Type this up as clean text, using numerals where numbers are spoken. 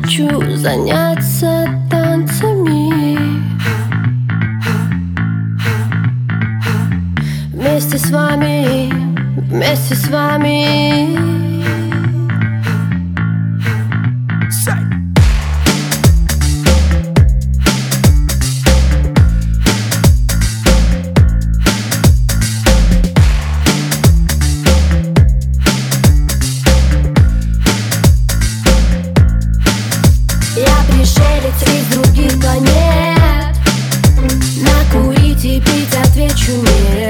хочу заняться танцами вместе с вами, вместе с вами. Пришелец из других планет. Накурить и пить, отвечу нет.